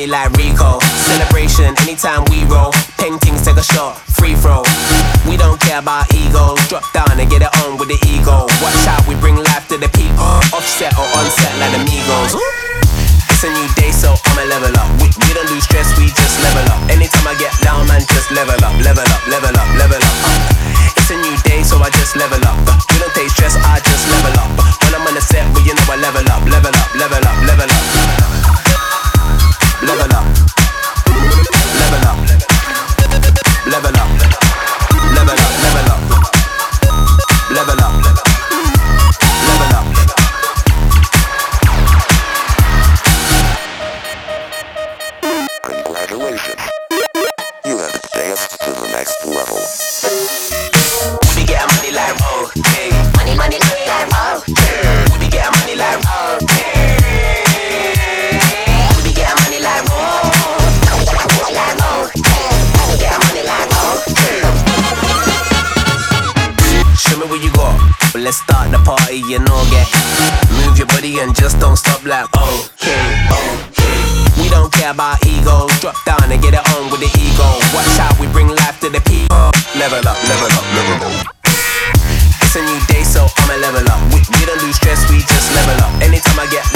money like Rico. Celebration anytime we roll. Paintings, take a shot, free throw. We don't care about egos. Drop down and get it on with the ego. Watch out, we bring life to the people. Offset or onset like Amigos. It's a new day, so I'ma level up. We don't lose stress, we just level up. Anytime I get down, man, just level up, level up, level up, level up. It's a new day, so I just level up. We don't take stress, I just level up. When I'm on the set, well, you know I level up, level up, level up, level up. Level up. Level up. Level up. Level up, level up. Level up. Level up. Congratulations. You have advanced to the next level. We get money like okay. Money, money, money like okay. We get money like okay. We get money like show me what you got. Well, let's start the party, you know, get. Move your body and just don't stop like okay, okay. We don't care about egos. Drop down and get it on with the ego. Watch out, we bring life to the people. Level up, level up, level up. It's a new day, so I'ma level up. We don't lose stress, we just level up. Anytime I get